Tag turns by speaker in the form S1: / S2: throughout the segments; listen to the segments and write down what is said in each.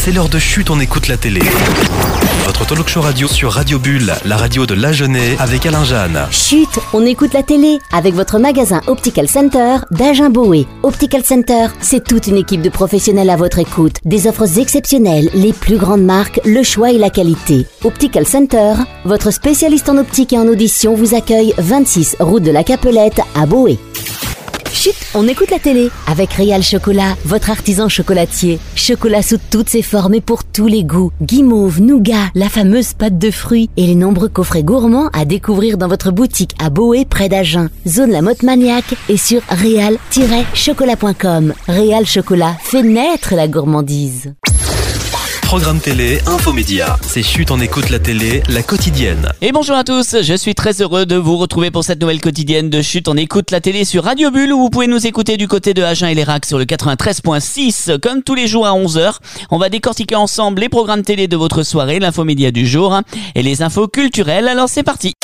S1: c'est l'heure de Chut, on écoute la télé. Votre talk show radio sur Radio Bulle, la radio de l'Agenais avec Alain Jeanne.
S2: Chut, on écoute la télé avec votre magasin Optical Center d'Agen-Boé. Optical Center, c'est toute une équipe de professionnels à votre écoute. Des offres exceptionnelles, les plus grandes marques, le choix et la qualité. Optical Center, votre spécialiste en optique et en audition vous accueille 26 route de la Capelette à Boé. Chut, on écoute la télé avec Réal Chocolat, votre artisan chocolatier. Chocolat sous toutes ses formes et pour tous les goûts. Guimauve, nougat, la fameuse pâte de fruits et les nombreux coffrets gourmands à découvrir dans votre boutique à Boé près d'Agen. Zone La Motte Maniaque et sur réal-chocolat.com. Réal Chocolat fait naître la gourmandise.
S1: Programme télé, infomédia. C'est Chut, on écoute la télé, la quotidienne.
S3: Et bonjour à tous, je suis très heureux de vous retrouver pour cette nouvelle quotidienne de Chut, on écoute la télé sur Radio Bulle où vous pouvez nous écouter du côté de Agen et Lérac sur le 93.6 comme tous les jours à 11h. On va décortiquer ensemble les programmes télé de votre soirée, l'infomédia du jour et les infos culturelles. Alors c'est parti.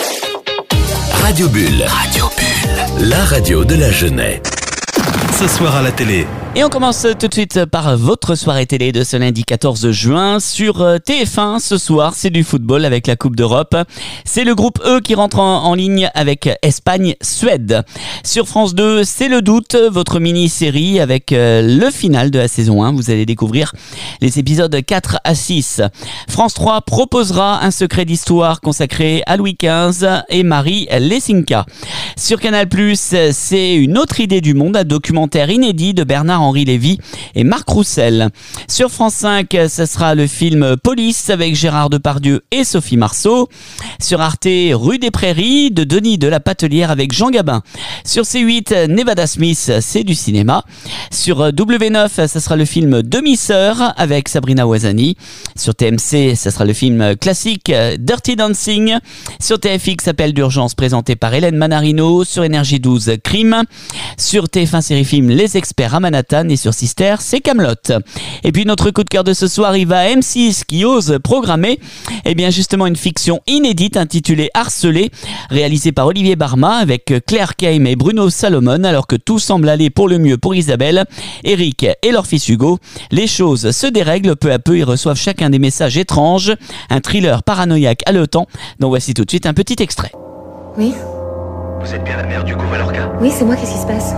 S1: Radio Bulle. Radio Bulle. La radio de l'Agenais. Ce soir à la télé.
S3: Et on commence tout de suite par votre soirée télé de ce lundi 14 juin sur TF1. Ce soir, c'est du football avec la Coupe d'Europe. C'est le groupe E qui rentre en ligne avec Espagne-Suède. Sur France 2, c'est le doute, votre mini-série avec le final de la saison 1. Vous allez découvrir les épisodes 4 à 6. France 3 proposera un secret d'histoire consacré à Louis XV et Marie Lesinka. Sur Canal+, c'est une autre idée du monde, un documentaire inédit de Bernard-Henri Lévy et Marc Roussel. Sur France 5, ce sera le film Police avec Gérard Depardieu et Sophie Marceau. Sur Arte, Rue des Prairies de Denis de la Patelière avec Jean Gabin. Sur C8, Nevada Smith, c'est du cinéma. Sur W9, ce sera le film Demi-sœur avec Sabrina Ouazani. Sur TMC, ce sera le film classique Dirty Dancing. Sur TFX, Appel d'urgence présenté par Hélène Manarino. Sur Énergie 12, Crime. Sur TF1 Série Film, Les Experts à Manhattan. Et sur Sister, c'est Kaamelott. Et puis notre coup de cœur de ce soir, il va à M6 qui ose programmer justement une fiction inédite intitulée Harcelé, réalisée par Olivier Barma avec Claire Keim et Bruno Salomon. Alors que tout semble aller pour le mieux pour Isabelle, Eric et leur fils Hugo, les choses se dérèglent peu à peu. Ils reçoivent chacun des messages étranges. Un thriller paranoïaque haletant dont voici tout de suite un petit extrait.
S4: Oui.
S5: Vous êtes bien la mère d'Hugo Valorca?
S4: Oui, c'est moi, qu'est-ce qui se passe?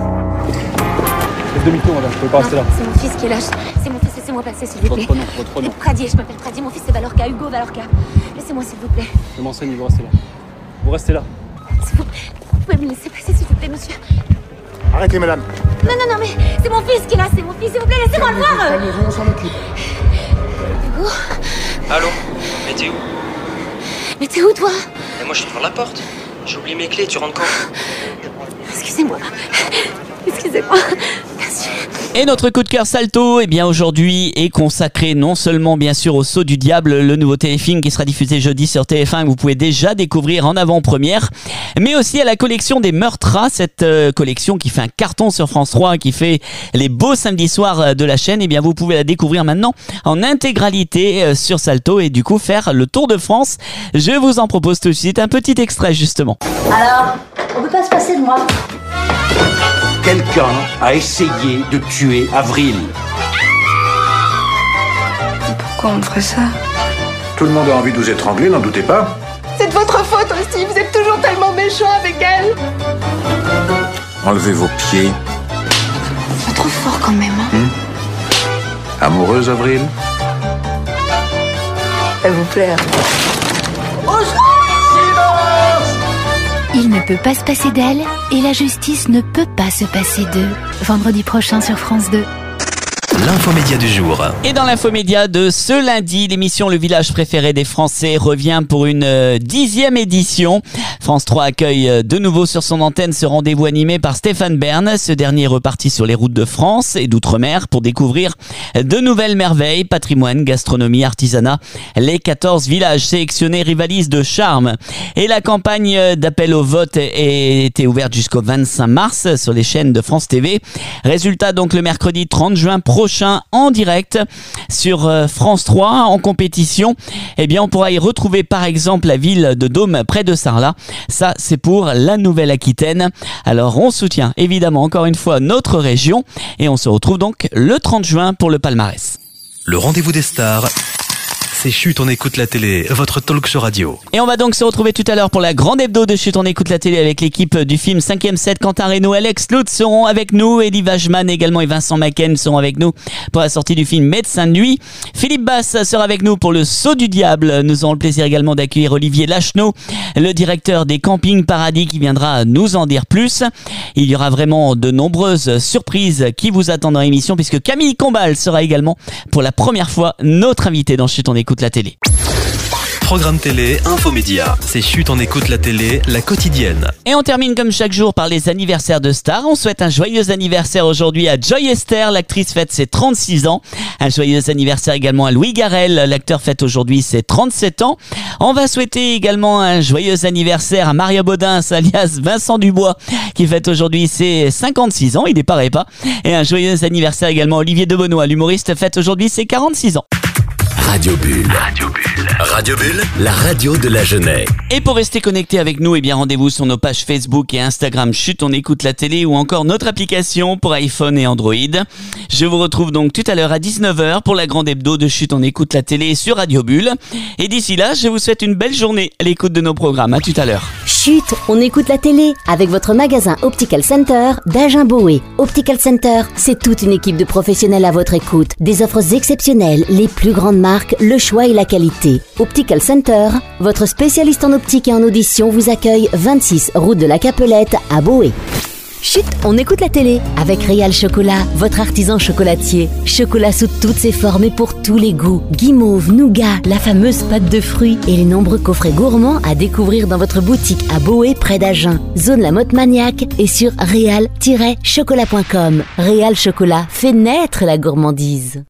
S6: Faites demi-tour, madame, je peux pas rester là.
S4: C'est mon fils qui est lâche. C'est mon fils, laissez-moi passer, s'il vous plaît.
S6: Votre nom.
S4: Pradier, je m'appelle Pradier, mon fils c'est Valorca, Hugo Valorca. Laissez-moi, s'il vous plaît.
S6: Je m'enseigne, vous restez là. Vous restez là.
S4: S'il vous plaît, vous pouvez me laisser passer, s'il vous plaît, monsieur.
S5: Arrêtez, madame.
S4: Non, mais c'est mon fils qui est là, c'est mon fils, s'il vous plaît, laissez-moi le voir.
S5: Calmez-vous, on s'en occupe.
S4: Hugo?
S7: Allô? Mais t'es où?
S4: Mais t'es où, toi?
S7: Et moi je suis devant la porte. J'ai oublié mes clés, tu rentres quand?
S4: Excusez-moi. Excusez-moi. Merci.
S3: Et notre coup de cœur Salto, aujourd'hui est consacré non seulement bien sûr au Saut du Diable, le nouveau téléfilm qui sera diffusé jeudi sur TF1 que vous pouvez déjà découvrir en avant-première, mais aussi à la collection des Meurtras, cette collection qui fait un carton sur France 3, qui fait les beaux samedis soirs de la chaîne. Vous pouvez la découvrir maintenant en intégralité sur Salto et du coup faire le tour de France. Je vous en propose tout de suite un petit extrait justement.
S8: Alors, on peut pas se passer de moi.
S9: Quelqu'un a essayé de tuer Avril.
S8: Pourquoi on ferait ça?
S5: Tout le monde a envie de vous étrangler, n'en doutez pas.
S10: C'est de votre faute aussi, vous êtes toujours tellement méchant avec elle.
S5: Enlevez vos pieds.
S8: Pas trop fort quand même, hein.
S5: Amoureuse, Avril?
S10: Elle vous plaît.
S2: Il ne peut pas se passer d'elle et la justice ne peut pas se passer d'eux. Vendredi prochain sur France 2.
S1: L'infomédia du jour.
S3: Et dans l'infomédia de ce lundi, l'émission Le Village préféré des Français revient pour une 10e édition. France 3 accueille de nouveau sur son antenne ce rendez-vous animé par Stéphane Bern. Ce dernier est reparti sur les routes de France et d'outre-mer pour découvrir de nouvelles merveilles, patrimoine, gastronomie, artisanat. Les 14 villages sélectionnés rivalisent de charme. Et la campagne d'appel au vote a été ouverte jusqu'au 25 mars sur les chaînes de France TV. Résultat donc le mercredi 30 juin prochain en direct sur France 3 en compétition. On pourra y retrouver par exemple la ville de Dôme près de Sarlat. Ça, c'est pour la Nouvelle-Aquitaine. Alors, on soutient évidemment encore une fois notre région et on se retrouve donc le 30 juin pour le palmarès.
S1: le rendez-vous des stars. C'est Chut, on écoute la télé, votre talk show radio.
S3: Et on va donc se retrouver tout à l'heure pour la grande hebdo de Chut, on écoute la télé avec l'équipe du film 5e set. Quentin Reynaud, Alex Lutz seront avec nous, Eddie Wajman également et Vincent Macken seront avec nous pour la sortie du film Médecin de nuit. Philippe Bass sera avec nous pour le Saut du diable. Nous aurons le plaisir également d'accueillir Olivier Lacheneau, le directeur des Campings Paradis, qui viendra nous en dire plus. Il y aura vraiment de nombreuses surprises qui vous attendent dans l'émission, puisque Camille Combal sera également pour la première fois notre invité dans Chut, on écoute la télé.
S1: Programme télé, infomédia. C'est Chut, on écoute la télé, la quotidienne.
S3: Et on termine comme chaque jour par les anniversaires de stars. On souhaite un joyeux anniversaire aujourd'hui à Joy Esther, l'actrice fête ses 36 ans. Un joyeux anniversaire également à Louis Garrel, l'acteur fête aujourd'hui ses 37 ans. On va souhaiter également un joyeux anniversaire à Mario Baudin, alias Vincent Dubois, qui fête aujourd'hui ses 56 ans, il n'est pas. Et un joyeux anniversaire également à Olivier Debenois, l'humoriste fête aujourd'hui ses 46 ans.
S1: Radio Bulle. Radio Bulle, la radio de la jeunesse.
S3: Et pour rester connecté avec nous, eh bien rendez-vous sur nos pages Facebook et Instagram Chut, on écoute la télé, ou encore notre application pour iPhone et Android. Je vous retrouve donc tout à l'heure à 19h pour la grande hebdo de Chut, on écoute la télé sur Radio Bulle. Et d'ici là, je vous souhaite une belle journée à l'écoute de nos programmes. À tout à l'heure.
S2: Chut, on écoute la télé avec votre magasin Optical Center d'Agen-Boé. Optical Center, c'est toute une équipe de professionnels à votre écoute. Des offres exceptionnelles, les plus grandes marques, le choix et la qualité. Optical Center, votre spécialiste en optique et en audition, vous accueille 26 route de la Capelette à Boé. Chut, on écoute la télé avec Réal Chocolat, votre artisan chocolatier. Chocolat sous toutes ses formes et pour tous les goûts. Guimauve, nougat, la fameuse pâte de fruits et les nombreux coffrets gourmands à découvrir dans votre boutique à Boé près d'Agen. Zone La Motte Maniaque et sur réal-chocolat.com. Réal Chocolat fait naître la gourmandise.